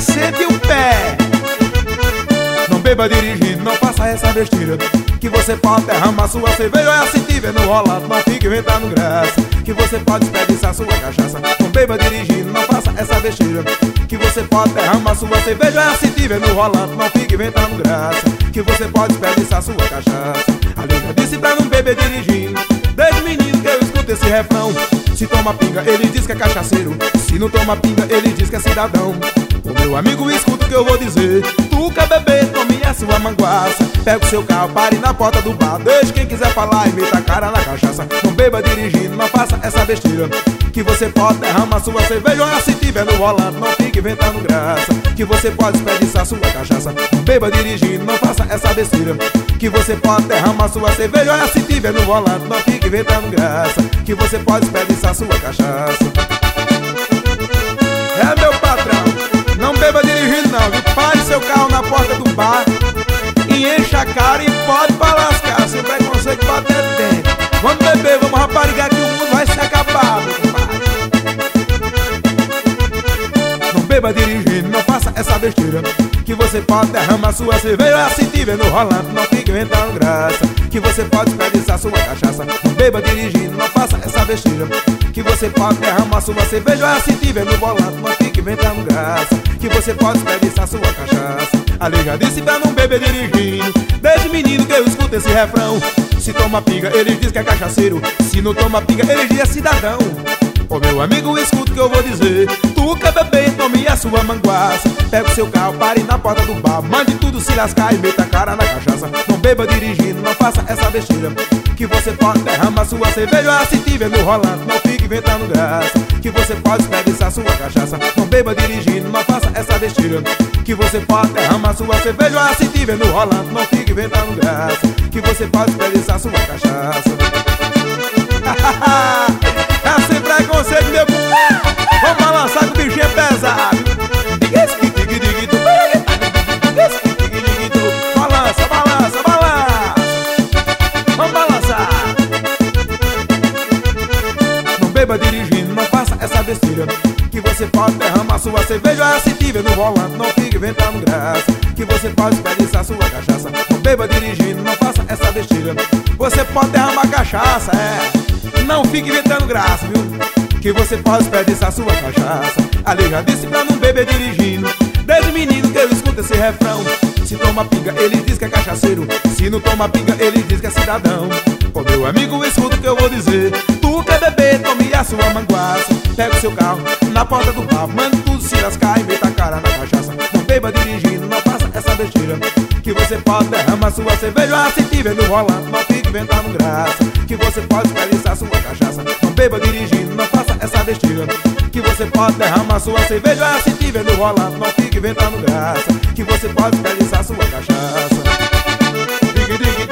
sente o pé. Não beba dirigindo, não faça essa besteira, que você pode derramar sua cerveja. Olha, se tiver no rolado, não fique inventando graça, que você pode desperdiçar sua cachaça. Não beba dirigindo, não faça essa besteira, que você pode derramar sua cerveja. Olha, se tiver no rolado, não fique inventando graça, que você pode desperdiçar sua cachaça. A lei já disse pra não beber dirigindo, desde menino que eu escuto esse refrão. Se toma pinga, ele diz que é cachaceiro, se não toma pinga, ele diz que é cidadão. Ô meu amigo, escuta o que eu vou dizer, tu quer beber, tome a sua manguaça. Pega o seu carro, pare na porta do bar, deixe quem quiser falar e meta a cara na cachaça. Não beba dirigindo, não faça essa besteira, que você pode derramar sua cerveja. Olha, se tiver no volante, não fique inventando graça, que você pode desperdiçar sua cachaça. Não beba dirigindo, não faça essa besteira, que você pode derramar sua cerveja. Olha, se tiver no volante, não fique inventando graça, que você pode desperdiçar sua cachaça. É, meu patrão, não beba dirigindo não, viu? Pare seu carro na porta do bar e encha a cara e pode pra lascar, sem preconceito bater dentro. Vamos beber, vamos raparigar, que o mundo vai se acabar, meu compadre. Não beba dirigindo, não faça essa besteira, que você pode derramar sua cerveja. Se tiver no rolante, não fique inventando graça, que você pode desperdiçar sua cachaça. Não beba dirigindo, não faça essa besteira, que você pode derramar sua cerveja. Se tiver no volante, não fique inventando graça, que você pode desperdiçar sua cachaça. A lei já disse pra não beber dirigindo, desde menino que eu escuto esse refrão. Se toma pinga, ele diz que é cachaceiro, se não toma pinga, ele diz que é cidadão. Ô meu amigo, escuta o que eu vou dizer, tu quer beber, tome a sua manguaça. Pega o seu carro, pare na porta do bar, mande tudo se lascar e meta a cara na cachaça. Não beba dirigindo, não faça essa besteira, que você pode derramar sua cerveja. Se tiver no rolante, não fique inventando graça, que você pode desperdiçar sua cachaça. Não beba dirigindo, não faça essa besteira, que você pode derramar sua cerveja. Se tiver no rolante, não fique inventando graça, que você pode desperdiçar sua cachaça. É sem preconceito, meu povo. Vamos balançar que o bichinho é pesado. Balança, balança, balança. Vamos balançar. Não beba dirigindo, não faça essa besteira, que você pode derramar sua cerveja. Se tiver no volante, não fique inventando graça, que você pode desperdiçar sua cachaça. Não beba dirigindo, não faça essa besteira, você pode derramar cachaça, não fique inventando graça, viu? Que você pode desperdiçar sua cachaça. A lei já disse pra não beber dirigindo, desde menino que eu escuto esse refrão. Se toma pinga, ele diz que é cachaceiro, se não toma pinga, ele diz que é cidadão. Ô meu amigo, escuta o que eu vou dizer, tu quer beber, tome a sua manguaça. Pega o seu carro na porta do bar, manda tudo se lascar e meta a cara na cachaça. Não beba dirigindo, não faça essa besteira, que você pode derramar sua cerveja. Se tiver no volante, não fique inventando graça, que você pode desperdiçar sua cachaça. Não beba dirigindo, não faça essa besteira, que você pode derramar sua cerveja. Se tiver no volante, não fique inventando graça, que você pode desperdiçar sua cachaça. Digue, digue,